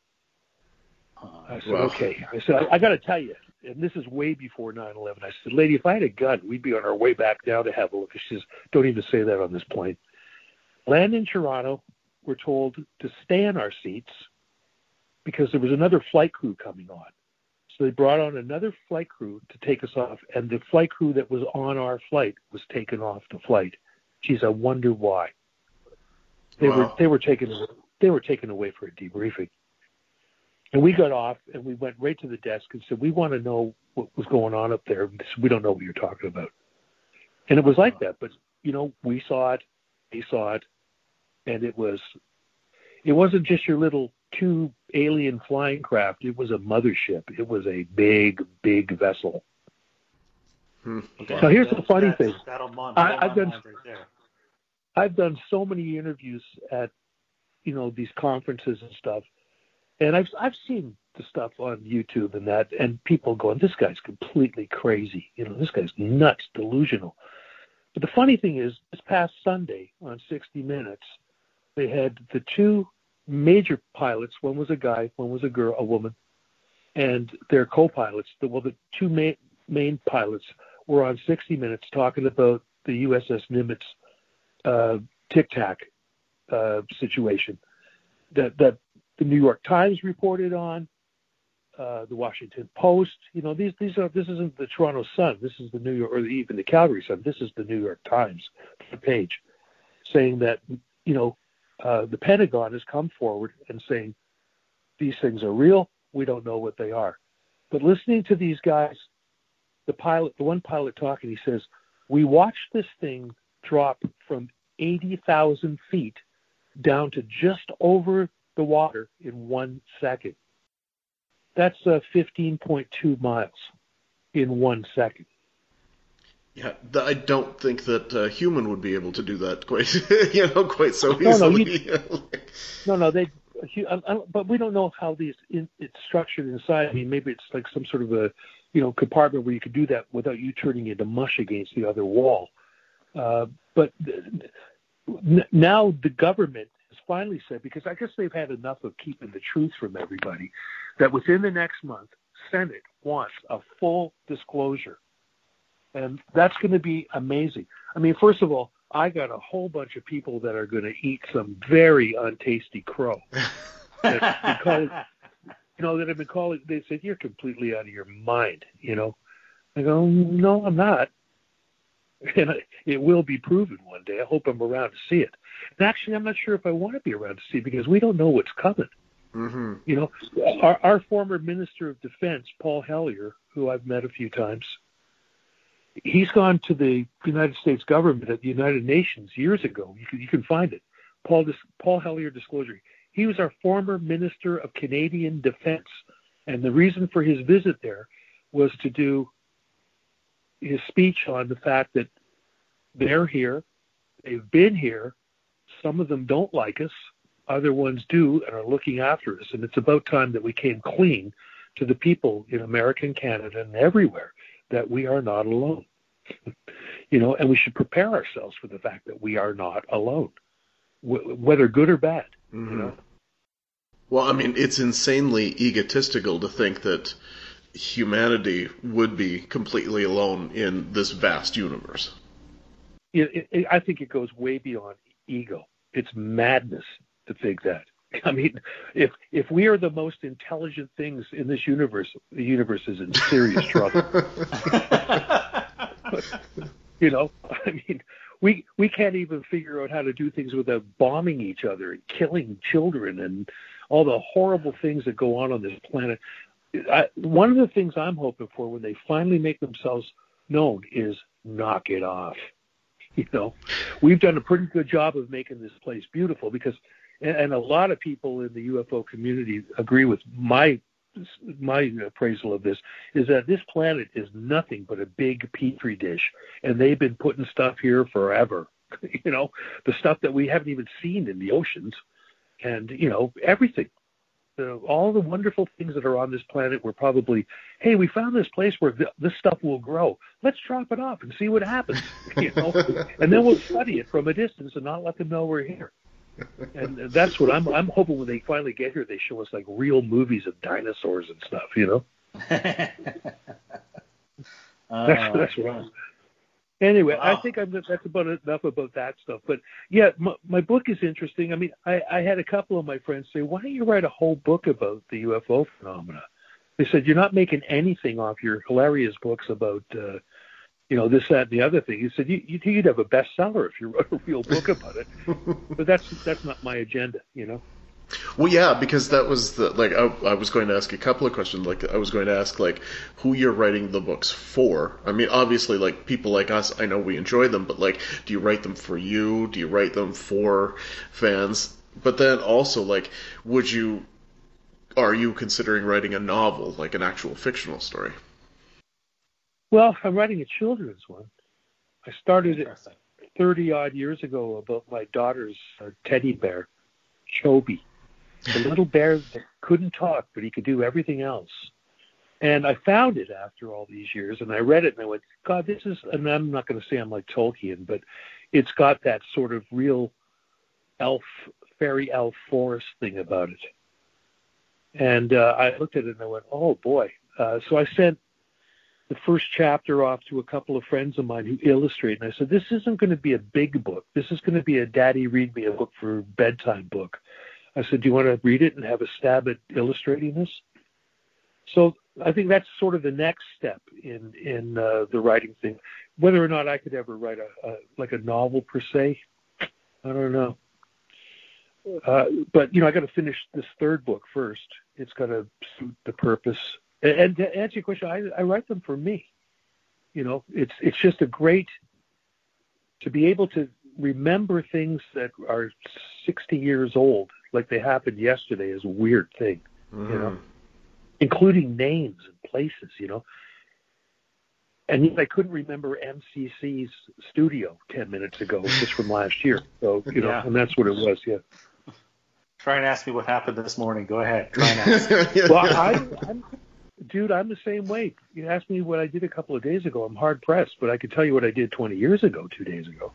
I said, Wow. "Okay." I said, "I, I got to tell you," and this is way before nine eleven. I said, "Lady, if I had a gun, we'd be on our way back down to have a look." She says, "Don't even say that on this plane." Land in Toronto. We're told to stay in our seats because there was another flight crew coming on. So they brought on another flight crew to take us off, and the flight crew that was on our flight was taken off the flight. Geez, I wonder why. They Wow. were they were taken they were taken away for a debriefing. And we got off, and we went right to the desk and said, "We want to know what was going on up there. We don't know what you're talking about." And it was like that. But, you know, we saw it, they saw it, and it was, it wasn't just your little two alien flying craft. It was a mothership. It was a big, big vessel. Hmm. Okay. Now, here's That- the funny that's- thing. That'll mon- I- blow I've my done- mind right there. I've done so many interviews at, you know, these conferences and stuff. And I've I've seen the stuff on YouTube and that, and people going, "This guy's completely crazy. You know, this guy's nuts, delusional." But the funny thing is, this past Sunday on sixty minutes, they had the two major pilots. One was a guy, one was a girl, a woman, and their co-pilots. The, well, the two main main pilots were on sixty minutes talking about the U S S Nimitz uh, Tic Tac uh, situation that that. The New York Times reported on, uh, the Washington Post. You know, these these are this isn't the Toronto Sun. This is the New York, or even the Calgary Sun. This is the New York Times page, saying that, you know, uh, the Pentagon has come forward and saying these things are real. We don't know what they are. But listening to these guys, the pilot, the one pilot talking, he says, we watched this thing drop from eighty thousand feet down to just over the water in one second. That's uh, fifteen point two miles in one second. Yeah, I don't think that a human would be able to do that quite, you know, quite so no, easily. No, you, no, no, they. I, I, but we don't know how these in, it's structured inside. I mean, maybe it's like some sort of a, you know, compartment where you could do that without you turning into mush against the other wall. Uh, but n- now the government has finally said, because I guess they've had enough of keeping the truth from everybody, that within the next month, Senate wants a full disclosure. And that's going to be amazing. I mean, first of all, I got a whole bunch of people that are going to eat some very untasty crow. that calling, you know, that have been calling, they said, you're completely out of your mind, you know. I go, no, I'm not. And it will be proven one day. I hope I'm around to see it. And actually, I'm not sure if I want to be around to see it because we don't know what's coming. Mm-hmm. You know, our, our former Minister of Defense, Paul Hellyer, who I've met a few times, he's gone to the United States government at the United Nations years ago. You can, you can find it. Paul, Paul Hellyer disclosure. He was our former Minister of Canadian Defense. And the reason for his visit there was to do his speech on the fact that they're here, they've been here, some of them don't like us, other ones do and are looking after us. And it's about time that we came clean to the people in America and Canada and everywhere that we are not alone. You know, and we should prepare ourselves for the fact that we are not alone, w- whether good or bad. Mm-hmm. You know? Well, I mean, it's insanely egotistical to think that humanity would be completely alone in this vast universe. It, it, it, I think it goes way beyond ego. It's madness to think that. I mean, if if we are the most intelligent things in this universe, the universe is in serious trouble. You know, I mean, we we can't even figure out how to do things without bombing each other and killing children and all the horrible things that go on on this planet. I, one of the things I'm hoping for when they finally make themselves known is knock it off. You know, we've done a pretty good job of making this place beautiful because, and a lot of people in the U F O community agree with my my appraisal of this, is that this planet is nothing but a big petri dish, and they've been putting stuff here forever. You know, the stuff that we haven't even seen in the oceans, and you know, everything. The, all the wonderful things that are on this planet were probably, hey, we found this place where th- this stuff will grow. Let's drop it off and see what happens. You know, and then we'll study it from a distance and not let them know we're here. And that's what I'm I'm hoping when they finally get here, they show us like real movies of dinosaurs and stuff, you know? uh, that's, that's what I'm Anyway, wow. I think I'm, that's about enough about that stuff. But, yeah, my, my book is interesting. I mean, I, I had a couple of my friends say, why don't you write a whole book about the U F O phenomena? They said, you're not making anything off your hilarious books about, uh, you know, this, that, and the other thing. He said, you, you'd have a bestseller if you wrote a real book about it. But that's that's not my agenda, you know? Well, yeah, because that was the, like, I, I was going to ask a couple of questions. Like, I was going to ask, like, who you're writing the books for. I mean, obviously, like, people like us, I know we enjoy them, but, like, do you write them for you? Do you write them for fans? But then also, like, would you, are you considering writing a novel, like an actual fictional story? Well, I'm writing a children's one. I started it thirty-odd years ago about my daughter's uh, teddy bear, Chobi. The little bear that couldn't talk, but he could do everything else. And I found it after all these years, and I read it, and I went, God, this is, and I'm not going to say I'm like Tolkien, but it's got that sort of real elf, fairy elf forest thing about it. And uh, I looked at it, and I went, oh, boy. Uh, so I sent the first chapter off to a couple of friends of mine who illustrate, and I said, this isn't going to be a big book. This is going to be a daddy read me a book for bedtime book. I said, do you want to read it and have a stab at illustrating this? So I think that's sort of the next step in in uh, the writing thing. Whether or not I could ever write a, a like a novel per se, I don't know. uh, but you know, I got to finish this third book first. It's got to suit the purpose. And, and to answer your question, I, I write them for me. You know, it's it's just a great to be able to remember things that are sixty years old, like they happened yesterday, is a weird thing. Mm. You know, including names and places. You know. And yet I couldn't remember M C C's studio ten minutes ago, just from last year. So, you know, yeah. And that's what it was, yeah. Try and ask me what happened this morning. Go ahead. Try and ask. Well, I, I'm, dude, I'm the same way. You asked me what I did a couple of days ago. I'm hard-pressed, but I could tell you what I did twenty years ago, two days ago.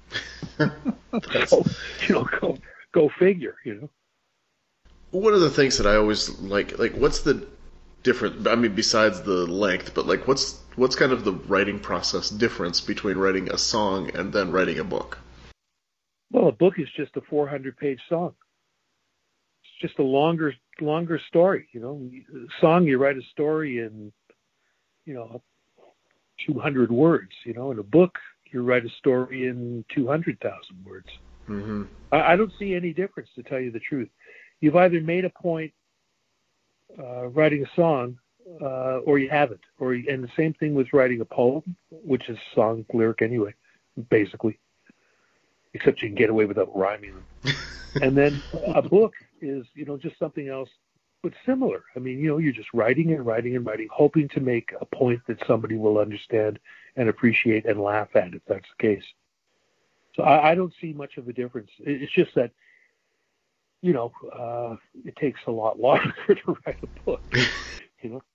So, you know, go, go figure, you know. One of the things that I always like, like, what's the different, I mean, besides the length, but, like, what's What's kind of the writing process difference between writing a song and then writing a book? Well, a book is just a four hundred page song. It's just a longer, longer story. You know, a song, you write a story in, you know, two hundred words. You know, in a book, you write a story in two hundred thousand words. Mm-hmm. I, I don't see any difference, to tell you the truth. You've either made a point uh, writing a song, Uh, or you haven't, or and the same thing with writing a poem, which is song lyric anyway, basically, except you can get away without rhyming them. And then a book is, you know, just something else, but similar. I mean, you know, you're just writing and writing and writing, hoping to make a point that somebody will understand and appreciate and laugh at, if that's the case. So I, I don't see much of a difference. It's just that, you know, uh, it takes a lot longer to write a book, you know.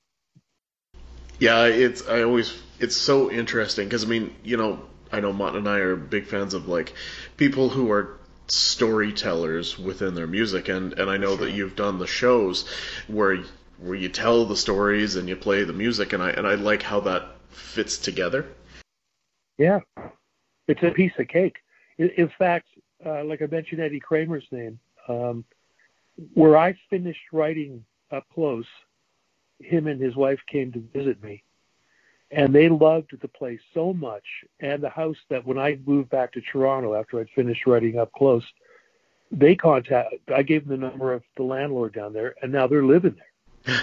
Yeah, it's I always it's so interesting because I mean, you know, I know Mott and I are big fans of like people who are storytellers within their music, and, and I know that you've done the shows where where you tell the stories and you play the music, and I and I like how that fits together. Yeah, it's a piece of cake. In, in fact, uh, like I mentioned Eddie Kramer's name, um, where I finished writing Up Close, him and his wife came to visit me, and they loved the place so much, and the house, that when I moved back to Toronto after I'd finished writing Up Close, they contacted, I gave them the number of the landlord down there, and now they're living there.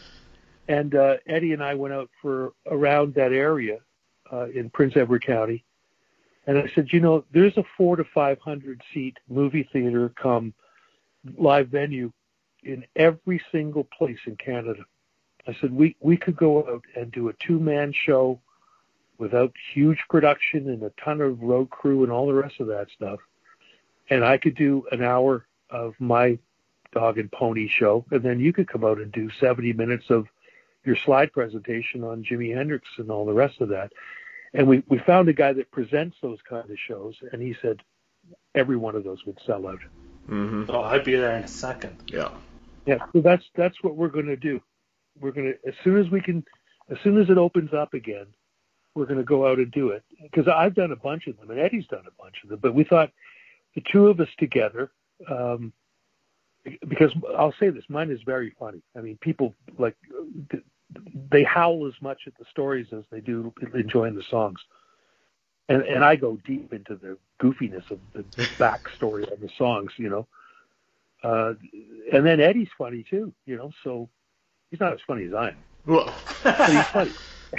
And uh, Eddie and I went out for around that area uh, in Prince Edward County, and I said, you know, there's a four to five hundred seat movie theater come live venue in every single place in Canada. I said, we, we could go out and do a two-man show without huge production and a ton of road crew and all the rest of that stuff. And I could do an hour of my dog and pony show, and then you could come out and do seventy minutes of your slide presentation on Jimi Hendrix and all the rest of that. And we, we found a guy that presents those kind of shows, and he said every one of those would sell out. Mm-hmm. Oh, I'd be there in a second. Yeah. Yeah, so that's that's what we're going to do. We're going to, as soon as we can, as soon as it opens up again, we're going to go out and do it. Because I've done a bunch of them, and Eddie's done a bunch of them. But we thought the two of us together, um, because I'll say this, mine is very funny. I mean, people, like, they howl as much at the stories as they do enjoying the songs. And and I go deep into the goofiness of the backstory of the songs, you know. Uh, and then Eddie's funny, too, you know, so... He's not as funny as I am. Well. But he's funny.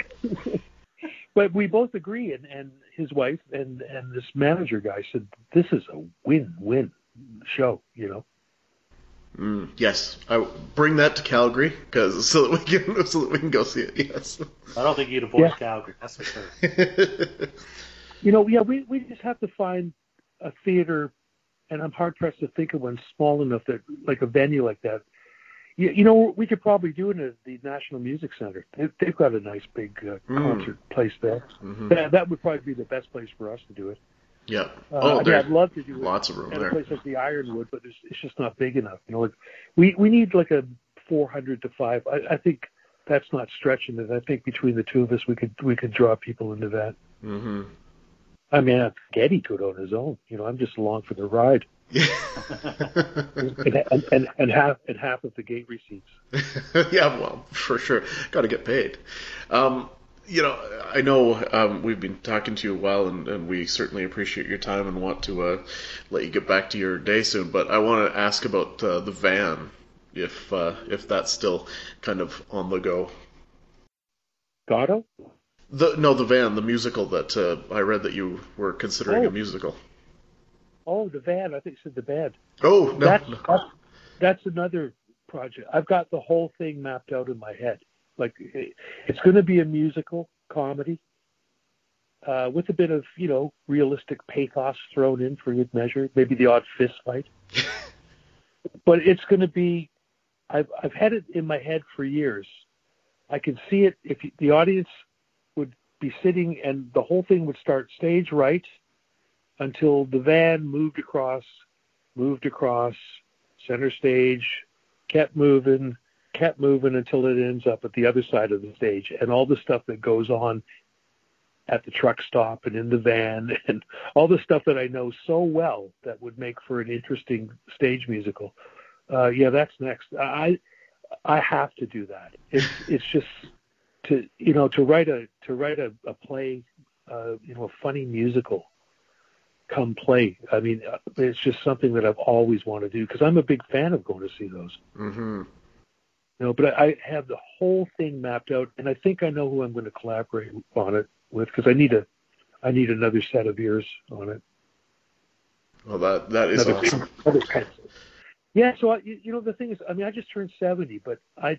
But we both agree, and, and his wife and, and this manager guy said, this is a win-win show, you know? Mm, yes. I bring that to Calgary cause, so, that we can, so that we can go see it, yes. I don't think you'd avoid yeah. Calgary, that's for sure. You know, yeah, we, we just have to find a theater, and I'm hard-pressed to think of one small enough that, like a venue like that. You, you know, we could probably do it at the National Music Center. They, they've got a nice big uh, mm. concert place there. Mm-hmm. That, that would probably be the best place for us to do it. Yeah. Uh, oh, I mean, I'd love to do lots it of room at there. a place like the Ironwood, but there's, it's just not big enough. You know, like we we need like a four hundred to five. I, I think that's not stretching it. I think between the two of us, we could we could draw people into that. Mm-hmm. I mean, I think Eddie could on his own. You know, I'm just along for the ride. and, and, and, and half and half of the gate receipts. Yeah, well, for sure, got to get paid. Um, you know, I know um, we've been talking to you a while, and, and we certainly appreciate your time and want to uh, let you get back to your day soon. But I want to ask about uh, the van, if uh, if that's still kind of on the go. Gatto? The no, the van, the musical that uh, I read that you were considering Oh. a musical. Oh, the van. I think you said the band. Oh no, That's, no. that's that's another project. I've got the whole thing mapped out in my head. Like it, it's going to be a musical comedy uh, with a bit of you know realistic pathos thrown in for good measure. Maybe the odd fist fight. But it's going to be. I've I've had it in my head for years. I can see it if you, the audience would be sitting and the whole thing would start stage right until the van moved across, moved across center stage, kept moving, kept moving until it ends up at the other side of the stage, and all the stuff that goes on at the truck stop and in the van and all the stuff that I know so well that would make for an interesting stage musical. Uh, yeah, that's next. I I have to do that. It's it's just to you know to write a to write a, a play, uh, you know, a funny musical. Come play. I mean, it's just something that I've always wanted to do because I'm a big fan of going to see those. Mm-hmm. You know, but I, I have the whole thing mapped out, and I think I know who I'm going to collaborate on it with because I need a I need another set of ears on it. Well, that that is Another, awesome. another pencil. Yeah, so I, you you know the thing is, I mean, I just turned seventy, but I,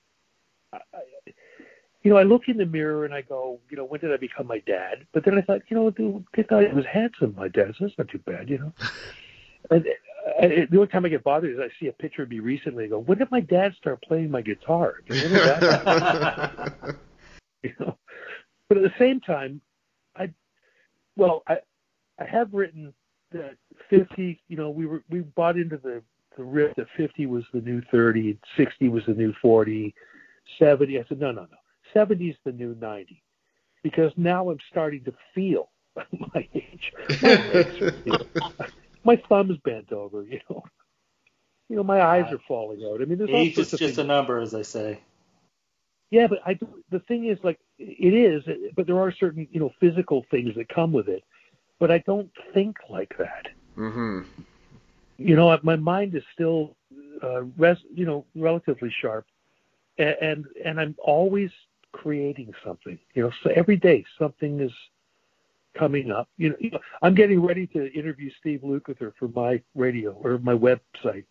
I, you know, I look in the mirror and I go, you know, when did I become my dad? But then I thought, you know, the the guy was handsome, my dad, so that's not too bad, you know. And uh, the only time I get bothered is I see a picture of me recently. I go, when did my dad start playing my guitar? I mean, when did that happen? You know, but at the same time, I, well, I, I have written that fifty. You know, we were we bought into the the riff that fifty was the new thirty, sixty was the new forty, seventy. I said, no, no, no. seventy is the new ninety. Because now I'm starting to feel my age. My legs are, you know, my thumb's bent over, you know. You know, my eyes are falling out. I mean, there's all Age sorts is of just things. a number, as I say. Yeah, but I, the thing is, like, it is, but there are certain, you know, physical things that come with it. But I don't think like that. Mm-hmm. You know, my mind is still, uh, res, you know, relatively sharp, and, and and I'm always creating something. You know, so every day something is coming up. You know, you know I'm getting ready to interview Steve Lukather for my radio or my website.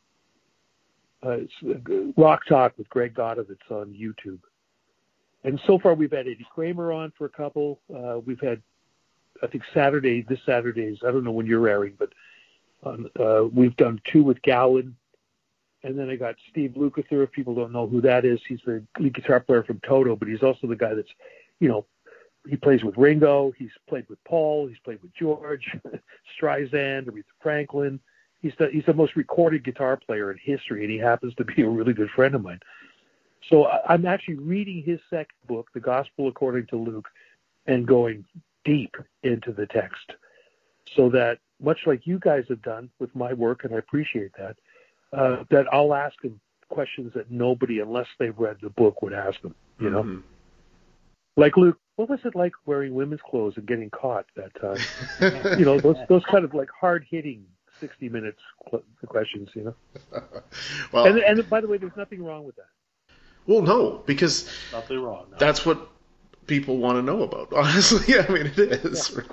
Uh, it's Rock Talk with Greg Gotta that's on YouTube. And so far we've had Eddie Kramer on for a couple. Uh, we've had, I think Saturday, this Saturday's, I don't know when you're airing, but um, uh, we've done two with Gowan. And then I got Steve Lukather. If people don't know who that is, he's the lead guitar player from Toto, but he's also the guy that's, you know, he plays with Ringo. He's played with Paul. He's played with George, Streisand, Aretha Franklin. He's the, he's the most recorded guitar player in history, and he happens to be a really good friend of mine. So I'm actually reading his second book, The Gospel According to Luke, and going deep into the text so that, much like you guys have done with my work, and I appreciate that, uh, that I'll ask them questions that nobody, unless they've read the book, would ask them, you know? Mm-hmm. Like, Luke, what was it like wearing women's clothes and getting caught that time? You know, those those kind of like hard-hitting sixty minutes questions, you know? Well, and, and by the way, there's nothing wrong with that. well, no, because Nothing wrong. No. that's what people want to know about. Honestly, I mean, it is. Yeah.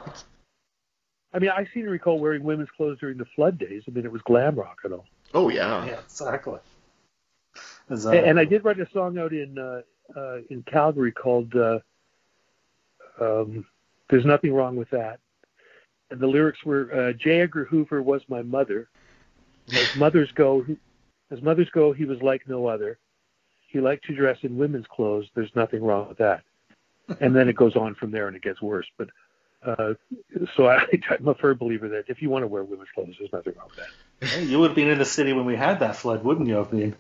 I mean, I seem to recall wearing women's clothes during the flood days. I mean, it was glam rock and all. Oh yeah. Yeah, exactly. exactly. And, and I did write a song out in uh, uh, in Calgary called uh, um, "There's Nothing Wrong with That," and the lyrics were uh, J. Edgar Hoover was my mother. As mothers go, he, as mothers go, he was like no other. He liked to dress in women's clothes. There's nothing wrong with that. And then it goes on from there, and it gets worse. But uh, so I, I'm a firm believer that if you want to wear women's clothes, there's nothing wrong with that. Hey, you would have been in the city when we had that flood, wouldn't you have been?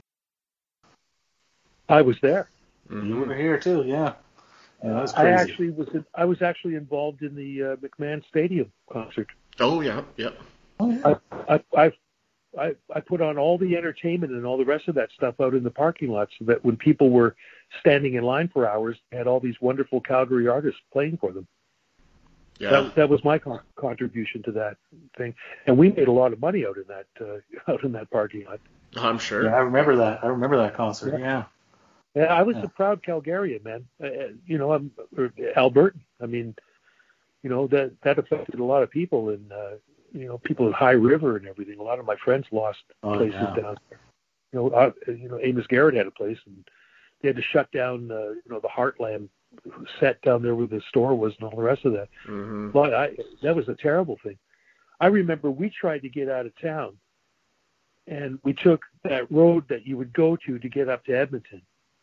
I was there. Mm-hmm. You were here too, yeah. Yeah, that was I crazy. actually was. I was actually involved in the uh, McMahon Stadium concert. Oh yeah, yeah. Oh, yeah. I, I, I, I, I put on all the entertainment and all the rest of that stuff out in the parking lot so that when people were standing in line for hours, they had all these wonderful Calgary artists playing for them. Yeah. That, that was my con- contribution to that thing, and we made a lot of money out in that uh, out in that parking lot. I'm sure. Yeah, I remember that. I remember that concert. Yeah. Yeah, yeah I was yeah. a proud Calgarian, man. Uh, you know, I'm or Albertan. I mean, you know that that affected a lot of people, and uh, you know, people at High River and everything. A lot of my friends lost oh, places yeah. down there. You know, uh, you know, Amos Garrett had a place, and they had to shut down, uh, you know, the Heartland set down there where the store was and all the rest of that. Mm-hmm. But I, that was a terrible thing. I remember we tried to get out of town, and we took that road that you would go to to get up to Edmonton,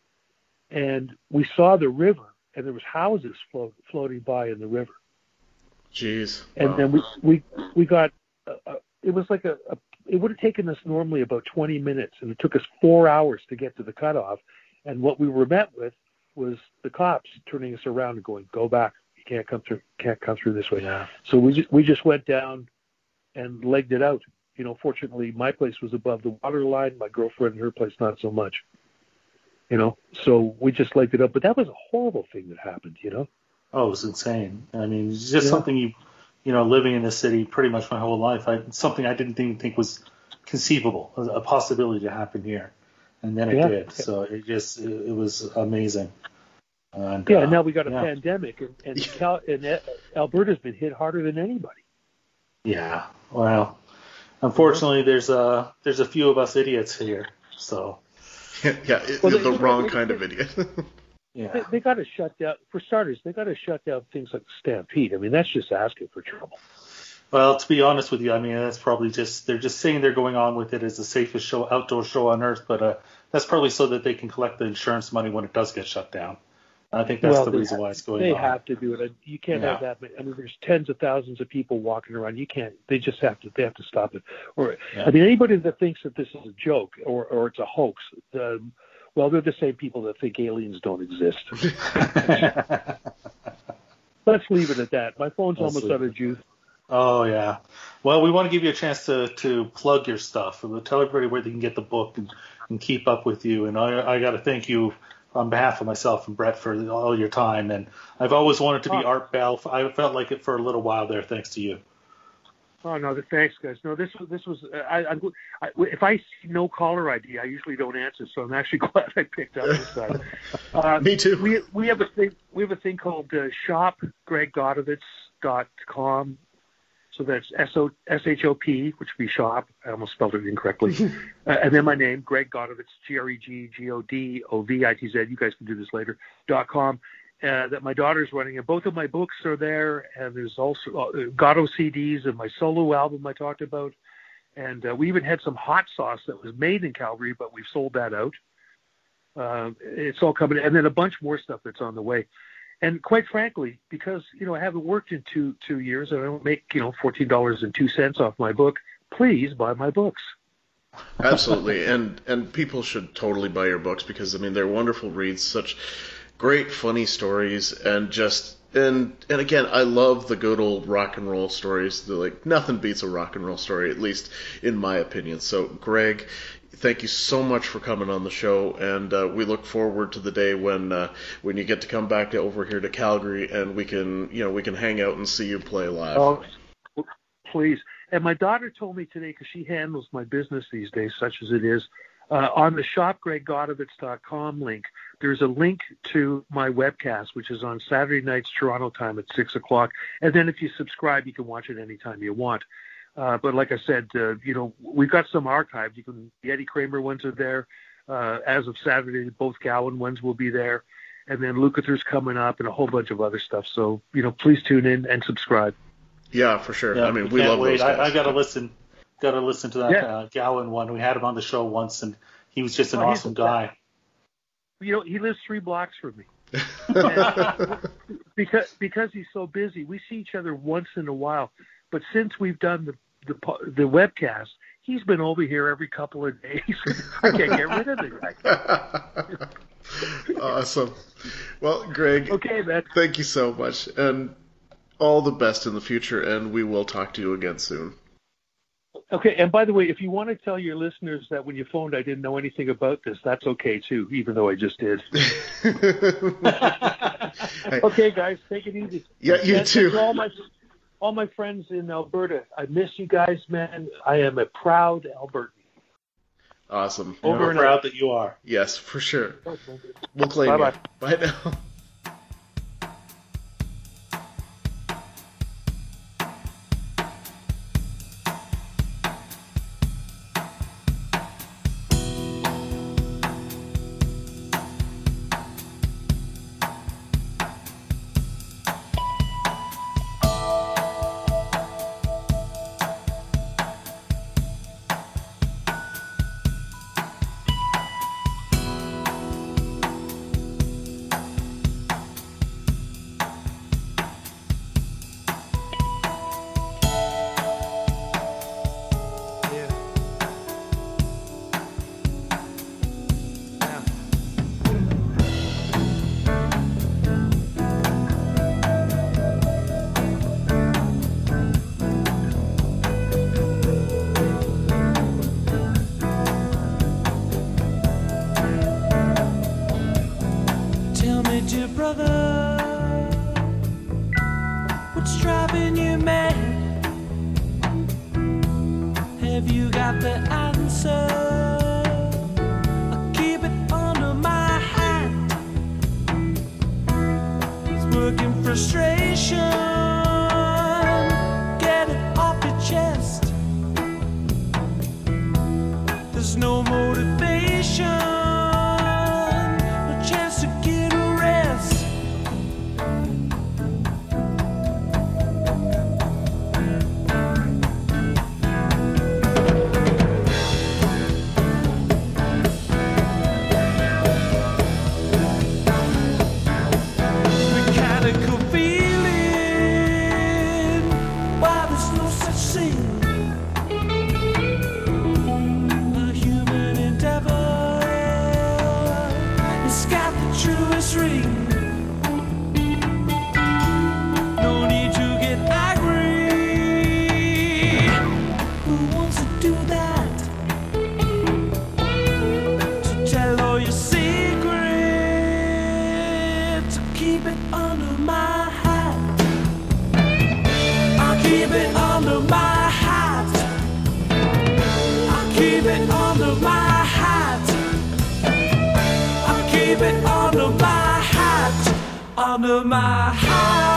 and we saw the river, and there was houses float, floating by in the river. Jeez. And wow. then we we we got uh, uh, it was like a, a it would have taken us normally about twenty minutes, and it took us four hours to get to the cutoff. And what we were met with was the cops turning us around and going, "Go back. You can't come through. Can't come through this way." Yeah. So we just we just went down and legged it out. You know, fortunately, my place was above the water line. My girlfriend and her place not so much. You know, so we just legged it up. But that was a horrible thing that happened. You know. Oh, it was insane. I mean, it's just Yeah. something you, you know, living in the city pretty much my whole life. I, something I didn't even think was conceivable, a possibility to happen here, and then it Yeah. did. So it just, it, it was amazing. And, Yeah, uh, and now we got a yeah. pandemic, and and, Cal- and Alberta's been hit harder than anybody. Yeah. Well, unfortunately, there's a there's a few of us idiots here. So yeah, yeah it, Well, the they- wrong they- kind of idiot. yeah. They, they got to shut down. For starters, they got to shut down things like Stampede. I mean, that's just asking for trouble. Well, to be honest with you, I mean, that's probably just, they're just saying they're going on with it as the safest show, outdoor show on earth, but uh, that's probably so that they can collect the insurance money when it does get shut down. I think that's well, the they reason have, why it's going They on. have to do it. You can't Yeah. have that many. I mean, there's tens of thousands of people walking around. You can't. They just have to. They have to stop it. Or, Yeah. I mean, anybody that thinks that this is a joke or or it's a hoax, um, well, they're the same people that think aliens don't exist. Let's leave it at that. My phone's Let's almost leave out of juice. Oh, yeah. Well, we want to give you a chance to, to plug your stuff. We'll tell everybody where they can get the book and, and keep up with you. And I, I got to thank you on behalf of myself and Brett for all your time. And I've always wanted to be Oh. Art Bell. I felt like it for a little while there, thanks to you. Oh no, thanks guys. No, this was this was. I, I, I if I see no caller I D, I usually don't answer. So I'm actually glad I picked up this time. Uh, Me too. We we have a thing. We have a thing called uh, shop greg godovitz dot com. So that's S O S H O P, which would be shop. I almost spelled it incorrectly. uh, and then my name, Greg Godovitz, G R E G G O D O V I T Z. You guys can do this later. Dot com. Uh, that my daughter's running, and both of my books are there. And there's also uh, Gatto C Ds and my solo album I talked about. And uh, we even had some hot sauce that was made in Calgary, but we've sold that out. Uh, it's all coming, and then a bunch more stuff that's on the way. And quite frankly, because, you know, I haven't worked in two two years and I don't make, you know, fourteen dollars and two cents off my book, please buy my books. Absolutely, and and people should totally buy your books because I mean they're wonderful reads, such great funny stories, and just and and again I love the good old rock and roll stories. They're like nothing beats a rock and roll story, at least in my opinion. So Greg, thank you so much for coming on the show, and uh, we look forward to the day when uh, when you get to come back to, over here to Calgary, and we can you know we can hang out and see you play live. Oh, please. And my daughter told me today, because she handles my business these days, such as it is, uh, on the shop greg godovitz dot com link, there's a link to my webcast, which is on Saturday nights Toronto time at six o'clock. And then if you subscribe, you can watch it anytime you want. Uh, but like I said, uh, you know, we've got some archived. You can, the Eddie Kramer ones are there. Uh, as of Saturday, both Gowan ones will be there. And then Lukather's coming up and a whole bunch of other stuff. So, you know, please tune in and subscribe. Yeah, for sure. Yeah, I mean, we can't love wait. those guys. I, I got to listen. Got to listen to that Yeah. uh, Gowan one. We had him on the show once, and he was just an Oh, he's awesome the guy. You know, he lives three blocks from me. And because because he's so busy, we see each other once in a while. But since we've done the the, po- the webcast, he's been over here every couple of days. I can't get rid of the guy. Awesome. Well, Greg, Okay, man. thank you so much, and all the best in the future, and we will talk to you again soon. Okay, and by the way, if you want to tell your listeners that when you phoned I didn't know anything about this, that's okay too, even though I just did. Okay, guys, take it easy. Yeah, you and, too. And to all my all my friends in Alberta, I miss you guys, man. I am a proud Albertan. Awesome. Over and proud that you are. Yes, for sure. Okay. We'll claim Bye-bye. you. Bye now. Under my hat.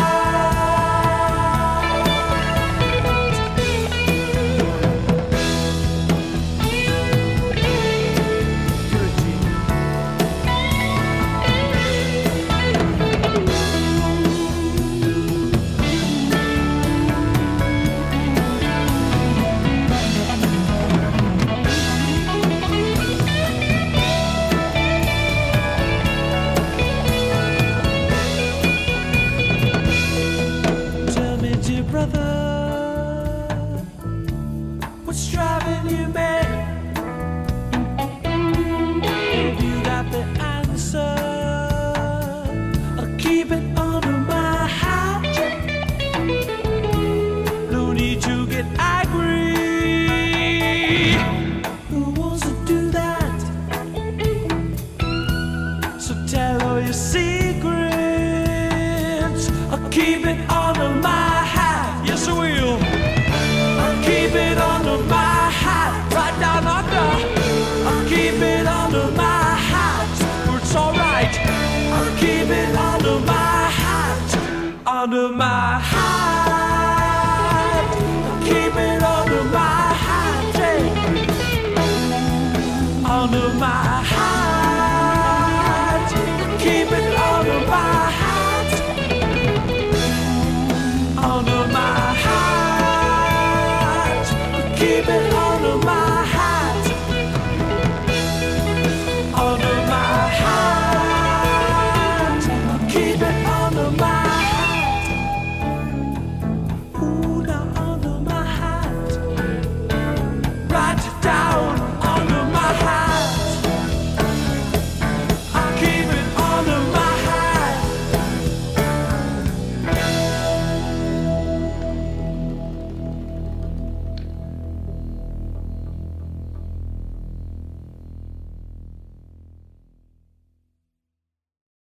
Under my hat, keep it under my hat, yeah. Under my hat, keep it under my hat, under my hat, keep it under my